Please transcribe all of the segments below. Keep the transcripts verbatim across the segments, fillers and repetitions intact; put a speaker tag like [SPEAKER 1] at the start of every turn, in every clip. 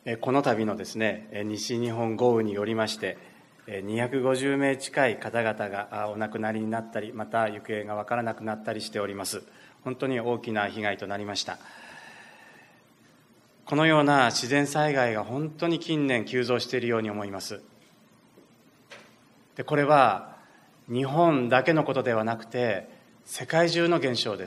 [SPEAKER 1] この度のですね、西日本豪雨によりまして、にひゃくごじゅうめい近い方々がお亡くなりになったり、また行方が分からなくなったりしております。本当に大きな被害となりました。このような自然災害が本当に近年急増しているように思います。で、これは日本だけのことではなくて、世界中の現象です。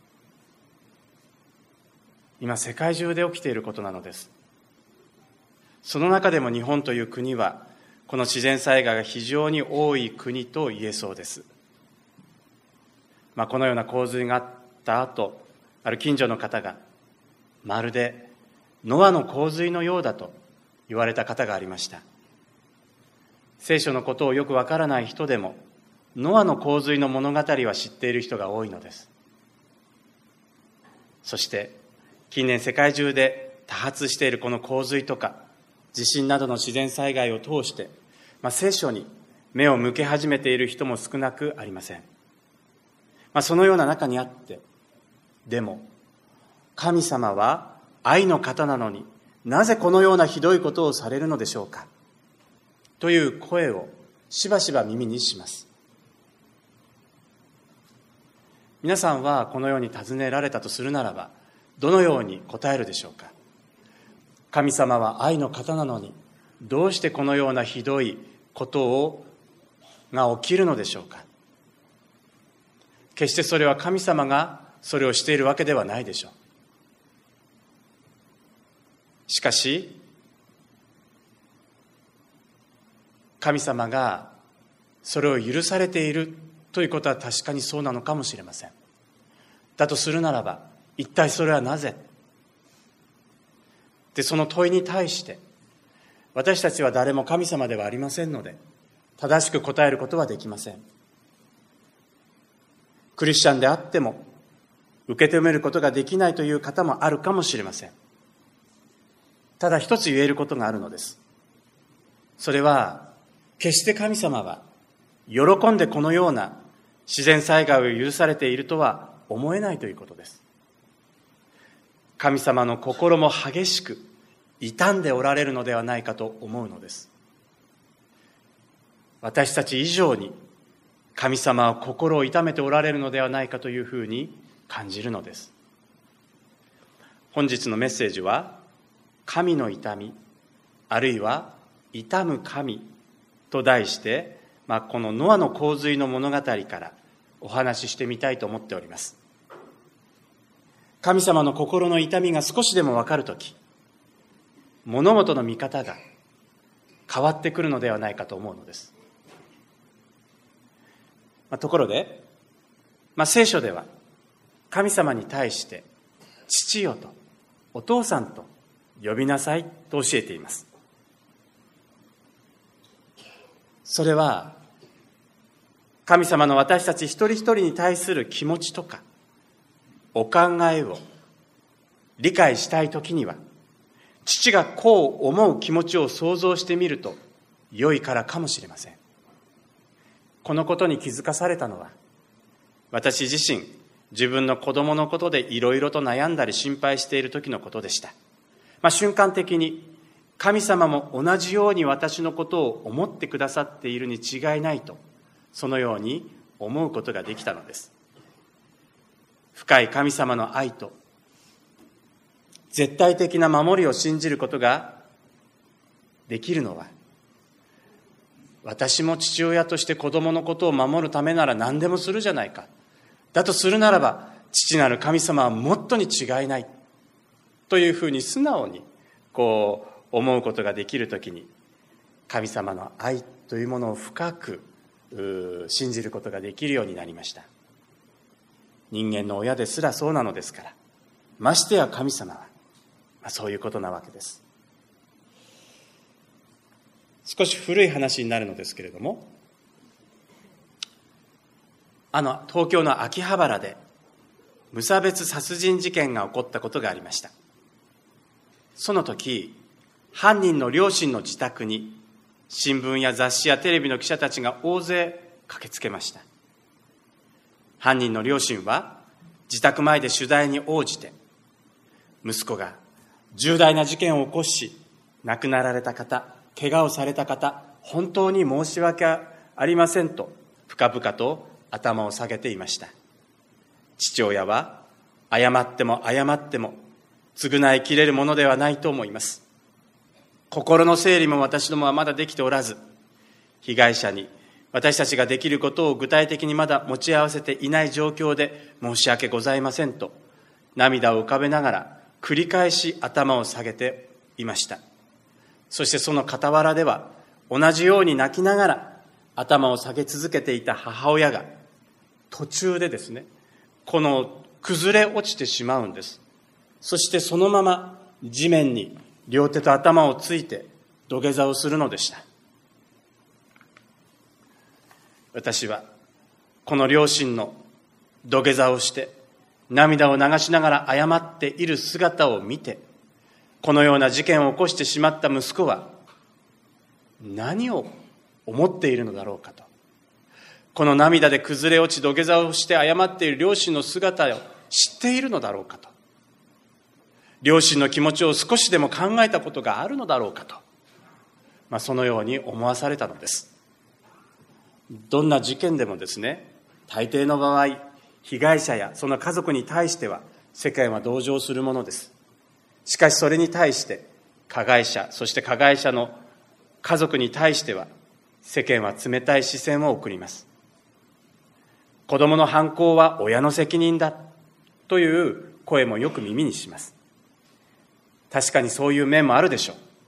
[SPEAKER 1] 今、世界中で起きていることなのです。その中でも日本という国は、この自然災害が非常に多い国と言えそうです。まあ、このような洪水があった後、ある近所の方が、まるでノアの洪水のようだと言われた方がありました。聖書のことをよくわからない人でも、ノアの洪水の物語は知っている人が多いのです。そして、近年世界中で多発しているこの洪水とか、地震などの自然災害を通して、まあ、聖書に目を向け始めている人も少なくありません。まあ、そのような中にあって、でも、神様は愛の方なのになぜこのようなひどいことをされるのでしょうか、という声をしばしば耳にします。皆さんはこのように尋ねられたとするならば、どのように答えるでしょうか。神様は愛の方なのに、どうしてこのようなひどいことをが起きるのでしょうか。決してそれは神様がそれをしているわけではないでしょう。しかし、神様がそれを許されているということは確かにそうなのかもしれません。だとするならば、一体それはなぜ？で、その問いに対して、私たちは誰も神様ではありませんので、正しく答えることはできません。クリスチャンであっても、受け止めることができないという方もあるかもしれません。ただ一つ言えることがあるのです。それは、決して神様は、喜んでこのような自然災害を許されているとは思えないということです。神様の心も激しく傷んでおられるのではないかと思うのです。私たち以上に神様は心を痛めておられるのではないかというふうに感じるのです。本日のメッセージは、神の痛み、あるいは痛む神と題して、まあ、このノアの洪水の物語からお話ししてみたいと思っております。神様の心の痛みが少しでも分かるとき、物事の見方が変わってくるのではないかと思うのです。まあ、ところで、まあ、聖書では神様に対して父よとお父さんと呼びなさいと教えています。それは神様の私たち一人一人に対する気持ちとかお考えを理解したいときには、父がこう思う気持ちを想像してみると良いからかもしれません。このことに気づかされたのは、私自身、自分の子供のことでいろいろと悩んだり心配している時のことでした。まあ、瞬間的に神様も同じように私のことを思ってくださっているに違いないと、そのように思うことができたのです。深い神様の愛と絶対的な守りを信じることができるのは、私も父親として子供のことを守るためなら何でもするじゃないか。だとするならば、父なる神様はもっとに違いないというふうに素直にこう思うことができるときに、神様の愛というものを深く信じることができるようになりました。人間の親ですらそうなのですから、ましてや神様は、まあ、そういうことなわけです。少し古い話になるのですけれども、あの東京の秋葉原で無差別殺人事件が起こったことがありました。その時、犯人の両親の自宅に新聞や雑誌やテレビの記者たちが大勢駆けつけました。犯人の両親は自宅前で取材に応じて、息子が重大な事件を起こし亡くなられた方、怪我をされた方、本当に申し訳ありませんと深々と頭を下げていました。父親は謝っても謝っても償いきれるものではないと思います。心の整理も私どもはまだできておらず、被害者に私たちができることを具体的にまだ持ち合わせていない状況で申し訳ございませんと涙を浮かべながら繰り返し頭を下げていました。そしてその傍らでは同じように泣きながら頭を下げ続けていた母親が途中でですね、この崩れ落ちてしまうんです。そしてそのまま地面に両手と頭をついて土下座をするのでした。私はこの両親の土下座をして涙を流しながら謝っている姿を見て、このような事件を起こしてしまった息子は何を思っているのだろうかと、この涙で崩れ落ち土下座をして謝っている両親の姿を知っているのだろうかと、両親の気持ちを少しでも考えたことがあるのだろうかと、まあ、そのように思わされたのです。どんな事件でもですね、大抵の場合、被害者やその家族に対しては世間は同情するものです。しかしそれに対して加害者、そして加害者の家族に対しては世間は冷たい視線を送ります。子供の犯行は親の責任だという声もよく耳にします。確かにそういう面もあるでしょ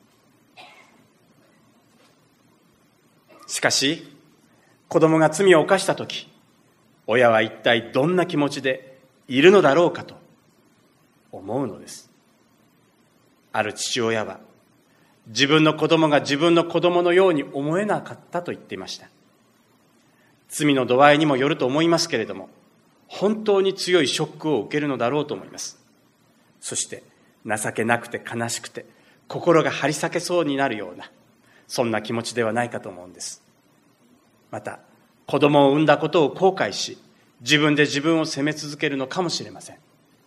[SPEAKER 1] う。しかし子供が罪を犯したとき、親は一体どんな気持ちでいるのだろうかと思うのです。ある父親は自分の子供が自分の子供のように思えなかったと言っていました。罪の度合いにもよると思いますけれども、本当に強いショックを受けるのだろうと思います。そして情けなくて悲しくて心が張り裂けそうになるような、そんな気持ちではないかと思うんです。また子供を産んだことを後悔し、自分で自分を責め続けるのかもしれません。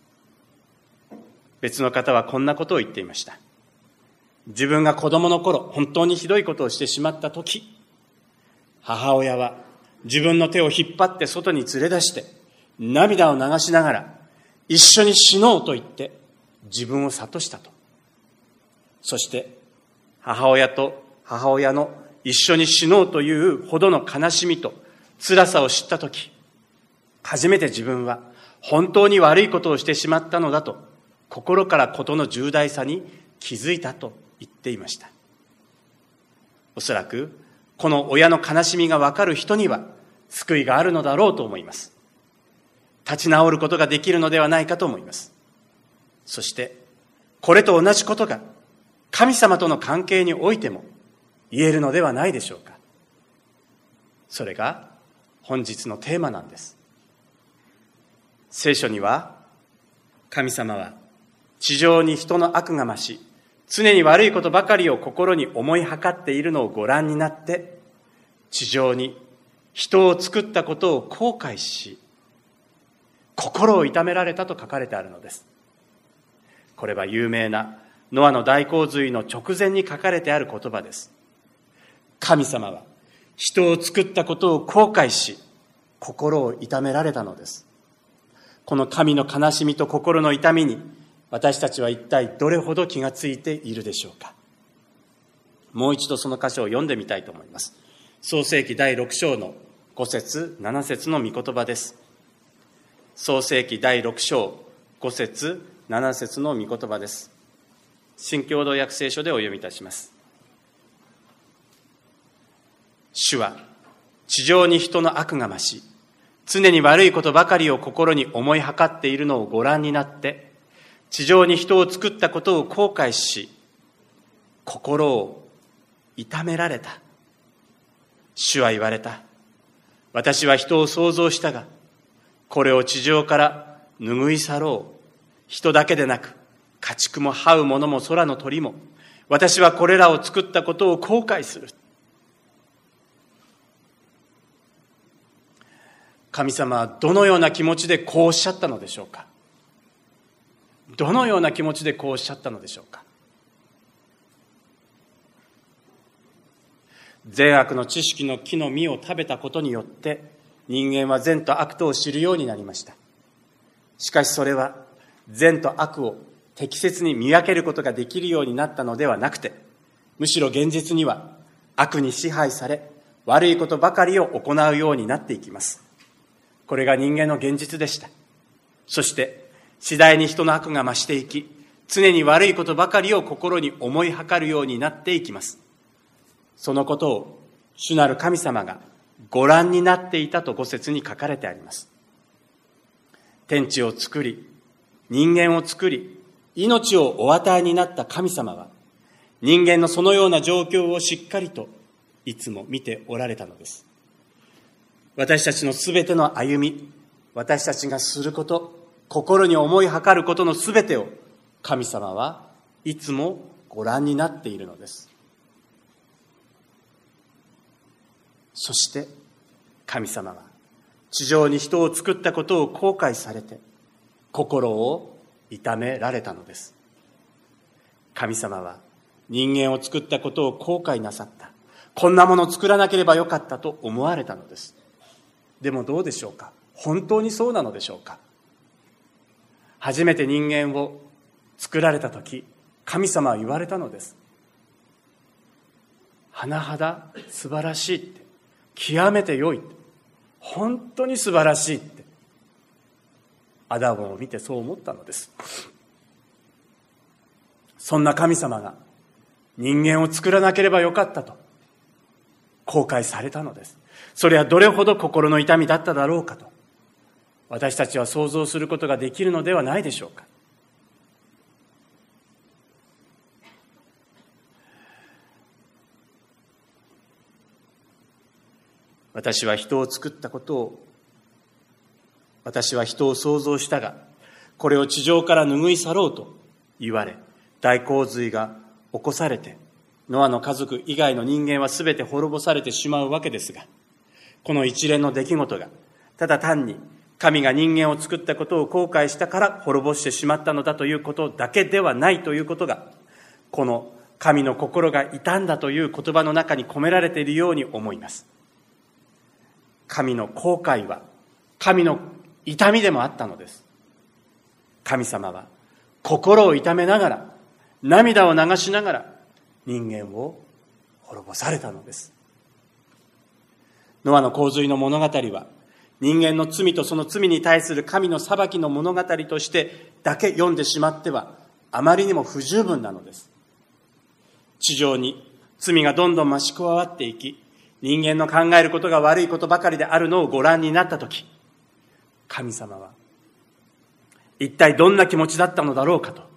[SPEAKER 1] 別の方はこんなことを言っていました。自分が子供の頃、本当にひどいことをしてしまったとき、母親は自分の手を引っ張って外に連れ出して涙を流しながら一緒に死のうと言って自分を諭したと。そして母親と母親の一緒に死のうというほどの悲しみと辛さを知ったとき、初めて自分は本当に悪いことをしてしまったのだと心から事の重大さに気づいたと言っていました。おそらくこの親の悲しみが分かる人には救いがあるのだろうと思います。立ち直ることができるのではないかと思います。そしてこれと同じことが神様との関係においても言えるのではないでしょうか。それが本日のテーマなんです。聖書には、神様は地上に人の悪が増し、常に悪いことばかりを心に思いはかっているのをご覧になって、地上に人を作ったことを後悔し、心を痛められたと書かれてあるのです。これは有名なノアの大洪水の直前に書かれてある言葉です。神様は人を作ったことを後悔し、心を痛められたのです。この神の悲しみと心の痛みに、私たちは一体どれほど気がついているでしょうか。もう一度その箇所を読んでみたいと思います。創世記だいろく章のご節なな節の御言葉です。創世記だいろく章ご節なな節の御言葉です。新共同訳聖書でお読みいたします。主は地上に人の悪が増し、常に悪いことばかりを心に思いはかっているのをご覧になって、地上に人を作ったことを後悔し、心を痛められた。主は言われた。私は人を創造したが、これを地上から拭い去ろう。人だけでなく、家畜も這う者も空の鳥も、私はこれらを作ったことを後悔する。神様はどのような気持ちでこうおっしゃったのでしょうか。どのような気持ちでこうおっしゃったのでしょうか。 善悪の知識の木の実を食べたことによって人間は善と悪とを知るようになりました。しかしそれは善と悪を適切に見分けることができるようになったのではなくて、むしろ現実には悪に支配され悪いことばかりを行うようになっていきます。これが人間の現実でした。そして次第に人の悪が増していき、常に悪いことばかりを心に思いはかるようになっていきます。そのことを主なる神様がご覧になっていたと五節に書かれてあります。天地を作り、人間を作り、命をお与えになった神様は、人間のそのような状況をしっかりといつも見ておられたのです。私たちのすべての歩み、私たちがすること、心に思いはかることのすべてを神様はいつもご覧になっているのです。そして神様は地上に人を作ったことを後悔されて心を痛められたのです。神様は人間を作ったことを後悔なさった。こんなものを作らなければよかったと思われたのです。でもどうでしょうか。本当にそうなのでしょうか。初めて人間を作られたとき、神様は言われたのです。甚だ素晴らしいって、極めて良いって、本当に素晴らしいって、アダムを見てそう思ったのです。そんな神様が人間を作らなければよかったと後悔されたのです。それはどれほど心の痛みだっただろうかと、私たちは想像することができるのではないでしょうか。私は人を作ったことを、私は人を創造したが、これを地上から拭い去ろうと言われ、大洪水が起こされて、ノアの家族以外の人間はすべて滅ぼされてしまうわけですが、この一連の出来事が、ただ単に神が人間を作ったことを後悔したから滅ぼしてしまったのだということだけではないということが、この神の心が傷んだという言葉の中に込められているように思います。神の後悔は神の痛みでもあったのです。神様は心を痛めながら、涙を流しながら人間を滅ぼされたのです。ノアの洪水の物語は、人間の罪とその罪に対する神の裁きの物語としてだけ読んでしまってはあまりにも不十分なのです。地上に罪がどんどん増し加わっていき、人間の考えることが悪いことばかりであるのをご覧になったとき、神様は一体どんな気持ちだったのだろうかと、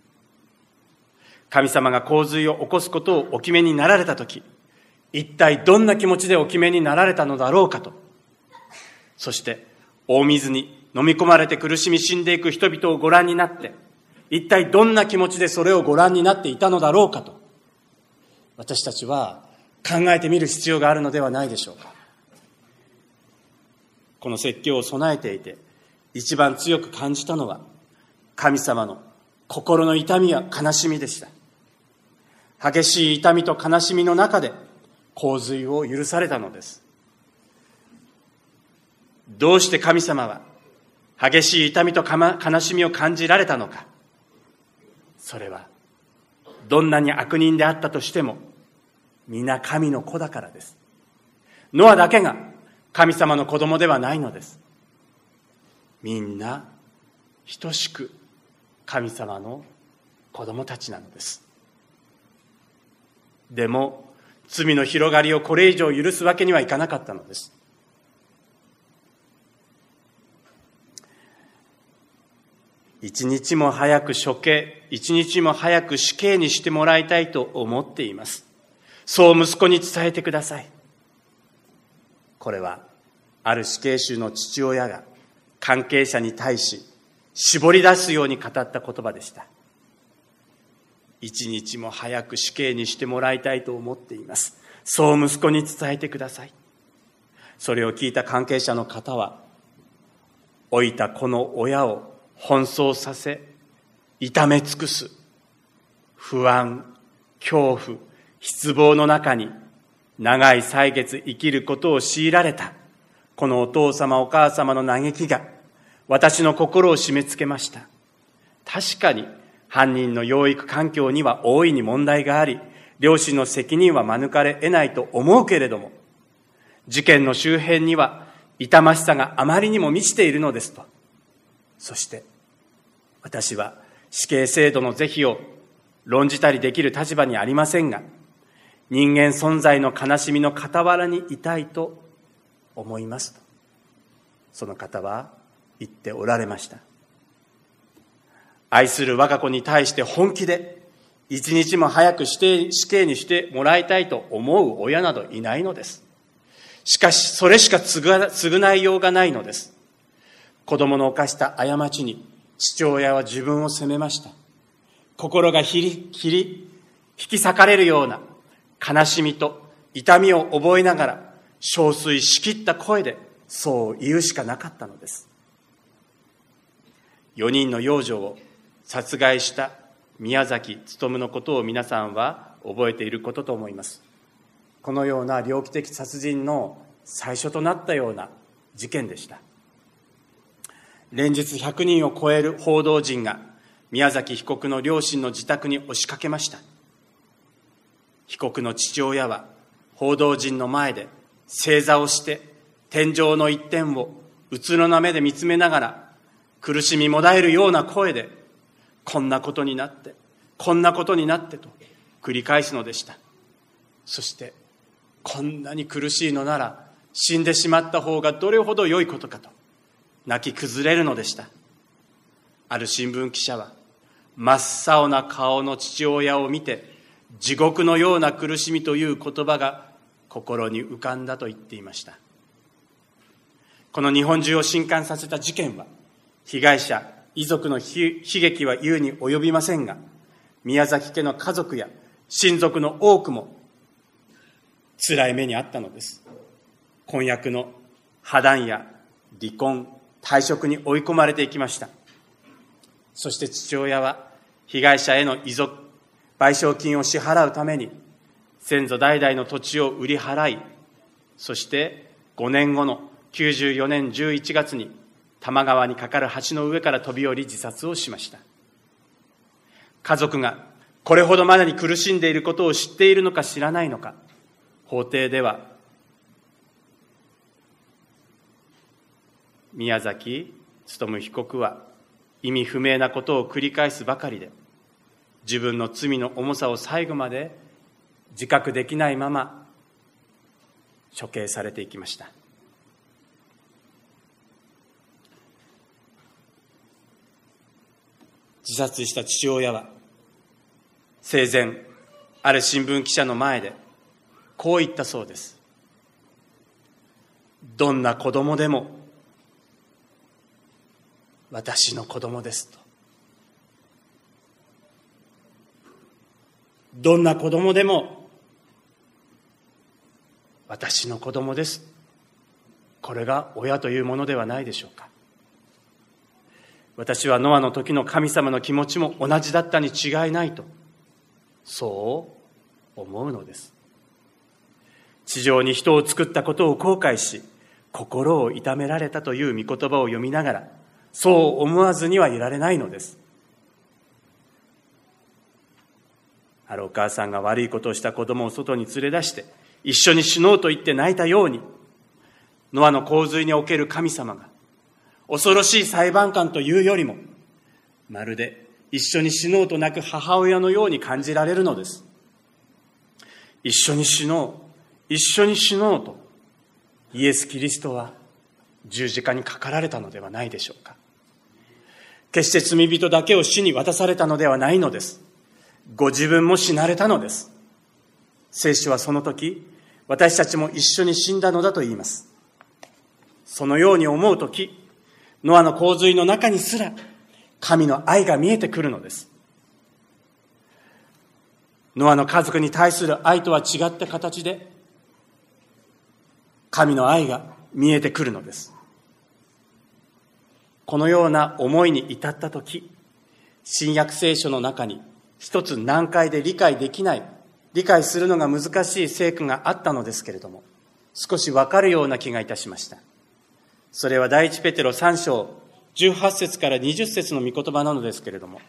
[SPEAKER 1] 神様が洪水を起こすことをお決めになられたとき、一体どんな気持ちでお決めになられたのだろうかと、そして大水に飲み込まれて苦しみ死んでいく人々をご覧になって、一体どんな気持ちでそれをご覧になっていたのだろうかと、私たちは考えてみる必要があるのではないでしょうか。この説教を備えていて一番強く感じたのは、神様の心の痛みや悲しみでした。激しい痛みと悲しみの中で洪水を許されたのです。どうして神様は激しい痛みと悲しみを感じられたのか。それはどんなに悪人であったとしても皆神の子だからです。ノアだけが神様の子供ではないのです。みんな等しく神様の子供たちなのです。でも罪の広がりをこれ以上許すわけにはいかなかったのです。一日も早く処刑、一日も早く死刑にしてもらいたいと思っています。そう息子に伝えてください。これはある死刑囚の父親が関係者に対し絞り出すように語った言葉でした。一日も早く死刑にしてもらいたいと思っています。そう息子に伝えてください。それを聞いた関係者の方は、老いた子の親を奔走させ、痛め尽くす不安、恐怖、失望の中に長い歳月生きることを強いられたこのお父様お母様の嘆きが私の心を締め付けました。確かに犯人の養育環境には大いに問題があり、両親の責任は免れ得ないと思うけれども、事件の周辺には痛ましさがあまりにも満ちているのですと。そして私は死刑制度の是非を論じたりできる立場にありませんが、人間存在の悲しみの傍らにいたいと思いますと、その方は言っておられました。愛する我が子に対して本気で一日も早く死刑、死刑にしてもらいたいと思う親などいないのです。しかしそれしか償いようがないのです。子供の犯した過ちに父親は自分を責めました。心がひりひり引き裂かれるような悲しみと痛みを覚えながら憔悴しきった声でそう言うしかなかったのです。よにんの幼女を殺害した宮崎勉のことを皆さんは覚えていることと思います。このような猟奇的殺人の最初となったような事件でした。連日ひゃくにんを超える報道陣が宮崎被告の両親の自宅に押しかけました。被告の父親は報道陣の前で正座をして天井の一点をうつろな目で見つめながら苦しみもだえるような声で、こんなことになってこんなことになってと繰り返すのでした。そしてこんなに苦しいのなら死んでしまった方がどれほど良いことかと泣き崩れるのでした。ある新聞記者は真っ青な顔の父親を見て、地獄のような苦しみという言葉が心に浮かんだと言っていました。この日本中を震撼させた事件は、被害者遺族の悲劇は言うに及びませんが、宮崎家の家族や親族の多くも辛い目にあったのです。婚約の破談や離婚、退職に追い込まれていきました。そして父親は被害者への遺族賠償金を支払うために先祖代々の土地を売り払い、そしてごねんごのきゅうじゅうよねんじゅういちがつに多摩川に架かる橋の上から飛び降り自殺をしました。家族がこれほどまでに苦しんでいることを知っているのか知らないのか、法廷では宮崎勉被告は意味不明なことを繰り返すばかりで、自分の罪の重さを最後まで自覚できないまま処刑されていきました。自殺した父親は生前ある新聞記者の前でこう言ったそうです。どんな子供でも私の子供ですと。どんな子供でも私の子供です。これが親というものではないでしょうか。私はノアの時の神様の気持ちも同じだったに違いないと、そう思うのです。地上に人を作ったことを後悔し、心を痛められたという御言葉を読みながら、そう思わずにはいられないのです。あるお母さんが悪いことをした子供を外に連れ出して一緒に死のうと言って泣いたように、ノアの洪水における神様が恐ろしい裁判官というよりも、まるで一緒に死のうと泣く母親のように感じられるのです。一緒に死のう、一緒に死のうとイエス・キリストは十字架にかかられたのではないでしょうか。決して罪人だけを死に渡されたのではないのです。ご自分も死なれたのです。聖書はその時、私たちも一緒に死んだのだと言います。そのように思う時、ノアの洪水の中にすら神の愛が見えてくるのです。ノアの家族に対する愛とは違った形で神の愛が見えてくるのです。このような思いに至ったとき、新約聖書の中に一つ難解で理解できない理解するのが難しい聖句があったのですけれども、少し分かるような気がいたしました。それは第一ペテロさん章じゅうはち節からにじゅっ節の御言葉なのですけれども、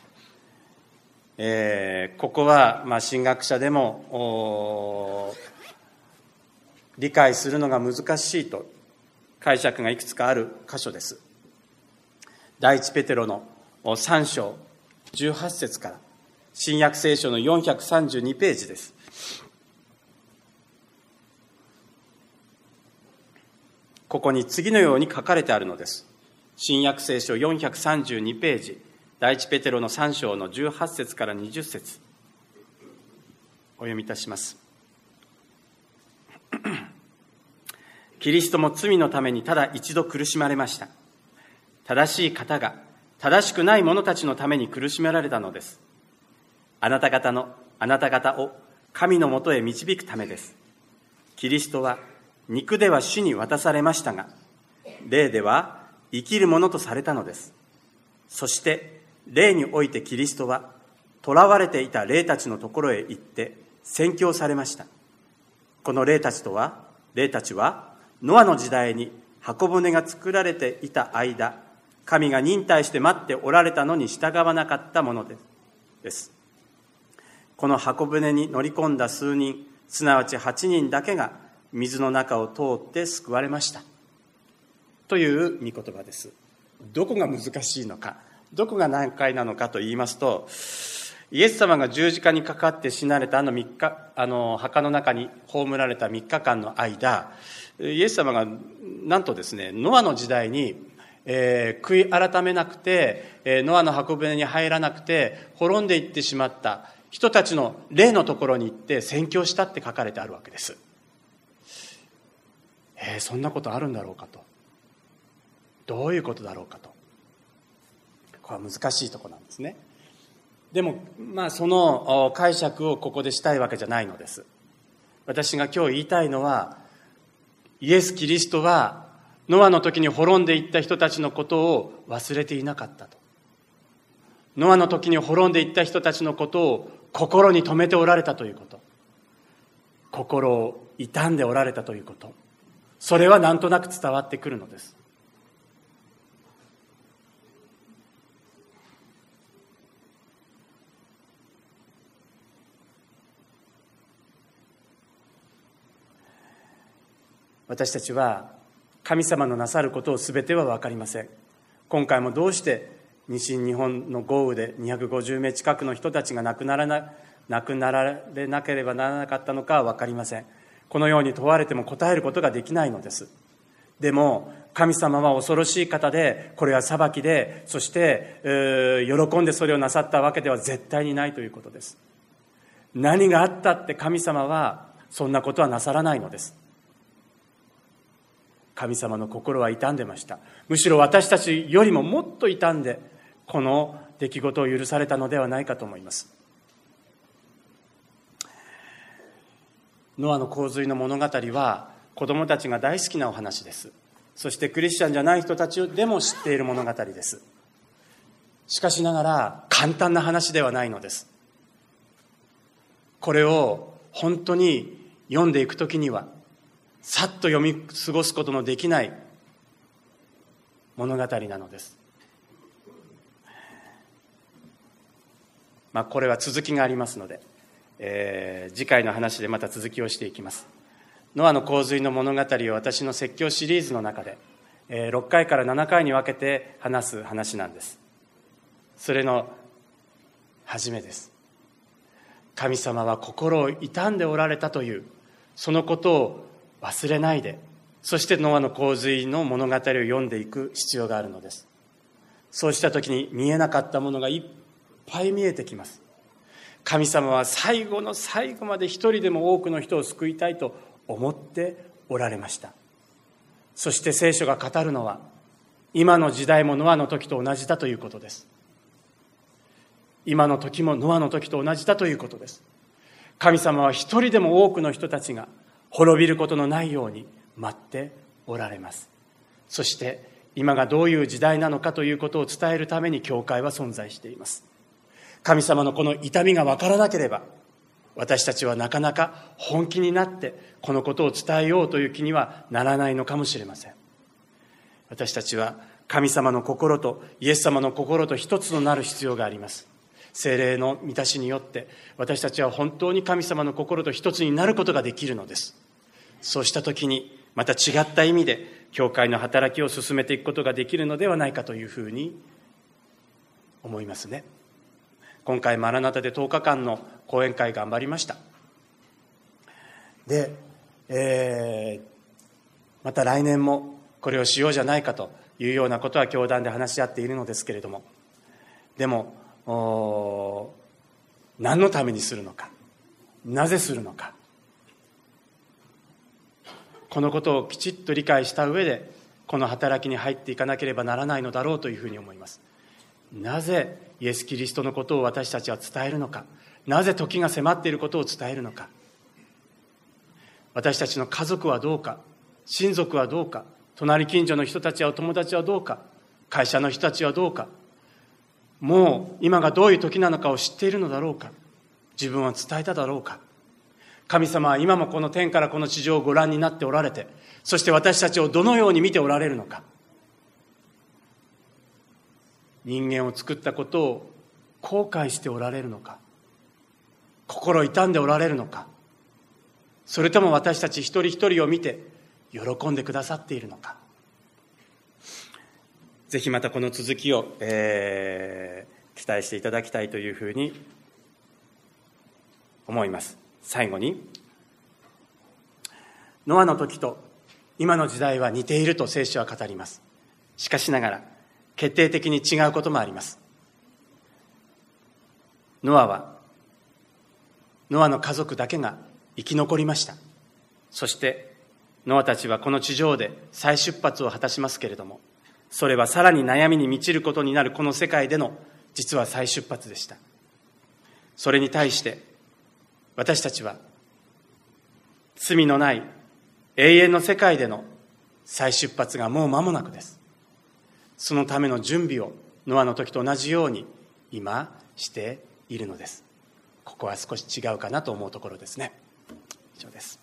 [SPEAKER 1] えー、ここは、まあ、神学者でも理解するのが難しいと解釈がいくつかある箇所です。第一ペテロのさん章じゅうはち節から新約聖書のよんひゃくさんじゅうにページです。ここに次のように書かれてあるのです。新約聖書よんひゃくさんじゅうにページ、第一ペテロのさん章のじゅうはち節からにじゅっ節、お読みいたします。キリストも罪のためにただ一度苦しまれました。正しい方が正しくない者たちのために苦しめられたのです。あなた方のあなた方を神のもとへ導くためです。キリストは肉では主に渡されましたが、霊では生きるものとされたのです。そして霊においてキリストは囚われていた霊たちのところへ行って宣教されました。この霊たちとは霊たちはノアの時代に箱舟が作られていた間、神が忍耐して待っておられたのに従わなかったものです。この箱舟に乗り込んだ数人、すなわちはちにんだけが水の中を通って救われましたという御言葉です。どこが難しいのか、どこが難解なのかと言いますと、イエス様が十字架にかかって死なれたあの三日、あの墓の中に葬られたみっかかんの間、イエス様がなんとですね、ノアの時代に、えー、悔い改めなくて、えー、ノアの箱舟に入らなくて滅んでいってしまった人たちの霊のところに行って宣教したって書かれてあるわけです。えー、そんなことあるんだろうかと、どういうことだろうかと、これは難しいところなんですね。でも、まあ、その解釈をここでしたいわけじゃないのです。私が今日言いたいのは、イエス・キリストはノアの時に滅んでいった人たちのことを忘れていなかったと。ノアの時に滅んでいった人たちのことを心に留めておられたということ、心を痛んでおられたということ、それはなんとなく伝わってくるのです。私たちは神様のなさることをすべては分かりません。今回もどうして西日本の豪雨でにひゃくごじゅうめい近くの人たちが亡くならな、亡くなられなければならなかったのかは分かりません。このように問われても答えることができないのです。でも神様は恐ろしい方で、これは裁きで、そして、えー、喜んでそれをなさったわけでは絶対にないということです。何があったって神様はそんなことはなさらないのです。神様の心は傷んでました。むしろ私たちよりももっと傷んでこの出来事を許されたのではないかと思います。ノアの洪水の物語は子供たちが大好きなお話です。そしてクリスチャンじゃない人たちでも知っている物語です。しかしながら簡単な話ではないのです。これを本当に読んでいくときにはさっと読み過ごすことのできない物語なのです。まあこれは続きがありますので、えー、次回の話でまた続きをしていきます。ノアの洪水の物語を私の説教シリーズの中で、えー、ろっかいからななかいに分けて話す話なんです。それの初めです。神様は心を傷んでおられたというそのことを忘れないで、そしてノアの洪水の物語を読んでいく必要があるのです。そうした時に見えなかったものがいっぱい見えてきます。神様は最後の最後まで一人でも多くの人を救いたいと思っておられました。そして聖書が語るのは今の時代もノアの時と同じだということです。今の時もノアの時と同じだということです。神様は一人でも多くの人たちが滅びることのないように待っておられます。そして今がどういう時代なのかということを伝えるために教会は存在しています。神様のこの痛みが分からなければ私たちはなかなか本気になってこのことを伝えようという気にはならないのかもしれません。私たちは神様の心とイエス様の心と一つとなる必要があります。聖霊の満たしによって私たちは本当に神様の心と一つになることができるのです。そうしたときにまた違った意味で教会の働きを進めていくことができるのではないかというふうに思いますね。今回マラナタでとおかかんの講演会頑張りました。で、えー、また来年もこれをしようじゃないかというようなことは教団で話し合っているのですけれども、でも何のためにするのか、なぜするのか、このことをきちっと理解した上でこの働きに入っていかなければならないのだろうというふうに思います。なぜイエス・キリストのことを私たちは伝えるのか、なぜ時が迫っていることを伝えるのか、私たちの家族はどうか、親族はどうか、隣近所の人たちやお友達はどうか、会社の人たちはどうか、もう今がどういう時なのかを知っているのだろうか、自分は伝えただろうか。神様は今もこの天からこの地上をご覧になっておられて、そして私たちをどのように見ておられるのか、人間を作ったことを後悔しておられるのか、心痛んでおられるのか、それとも私たち一人一人を見て喜んでくださっているのか。ぜひまたこの続きを、えー、期待していただきたいというふうに思います。最後に、ノアの時と今の時代は似ていると聖書は語ります。しかしながら決定的に違うこともあります。ノアはノアの家族だけが生き残りました。そしてノアたちはこの地上で再出発を果たしますけれども、それはさらに悩みに満ちることになるこの世界での実は再出発でした。それに対して私たちは罪のない永遠の世界での再出発がもう間もなくです。そのための準備をノアの時と同じように今しているのです。ここは少し違うかなと思うところですね。以上です。